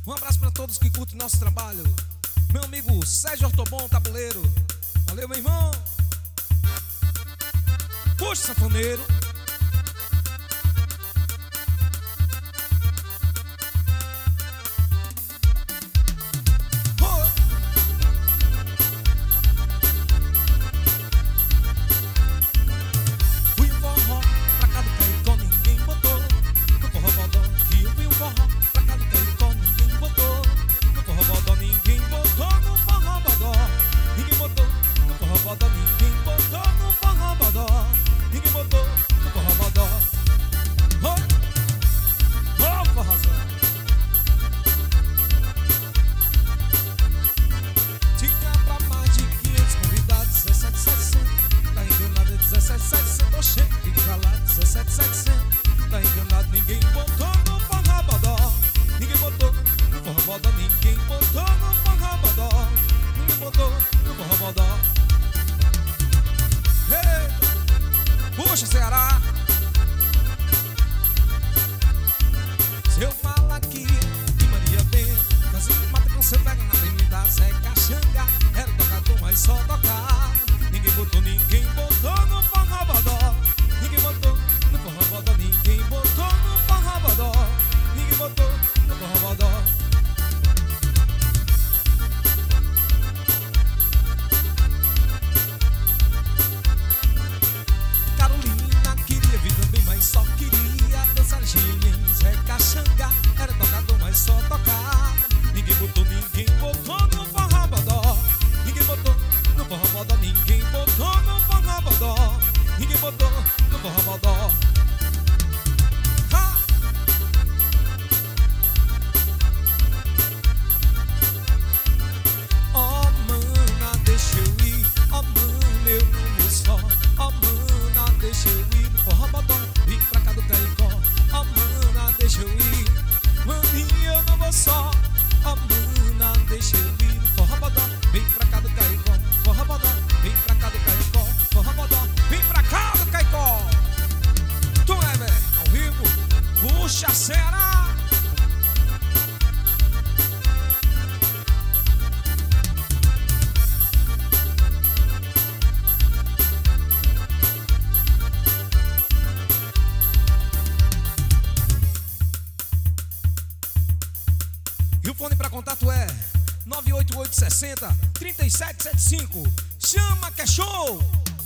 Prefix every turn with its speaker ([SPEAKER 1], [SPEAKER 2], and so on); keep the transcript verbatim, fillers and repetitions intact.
[SPEAKER 1] Um abraço para todos que curtem nosso trabalho. Meu amigo Sérgio Ortobon, tabuleiro. Valeu, meu irmão. Puxa, sanfoneiro. Tá enganado, ninguém botou no forrobodó. Ninguém botou no forrobodó. Ninguém botou no forrobodó. Ninguém botou no forrobodó. Hey! Puxa, Ceará. Seu Malaquia e Maria Benta, casinho mata com seu pega na avenida Zé Caxanga. Era tocador, mas só tocar. Ninguém botou, ninguém botou no forrobodó. Ninguém botou no forrobodó. Ninguém botou no forrobodó. Ninguém botou no forrobodó. Carolina queria vir também, mas só queria dançar em Zé Caxanga. Era tocador, mas só tocar. Ninguém botou, ninguém botou no forrobodó. Ninguém botou no forrobodó. Ninguém botou no forrobodó. Ninguém botou no forrobodó. Ó mana, deixa eu ir. Ó mana, eu não vou só. Ó mana, deixa eu ir no forrobodó. Vim pra cá do Caicó. Ó mana, deixa eu ir. Maninha, eu não vou só. Ó mana, deixa eu ir no forrobodó. Vem pra cá do Caicó. Forrobodó, vem pra cá do Caicó. Forrobodó, vem pra cá do Caicó. Tom Ever, ao vivo. Puxa, Ceará. E o fone para contato é nove oito oito sessenta, trinta e sete setenta e cinco. Chama que é show!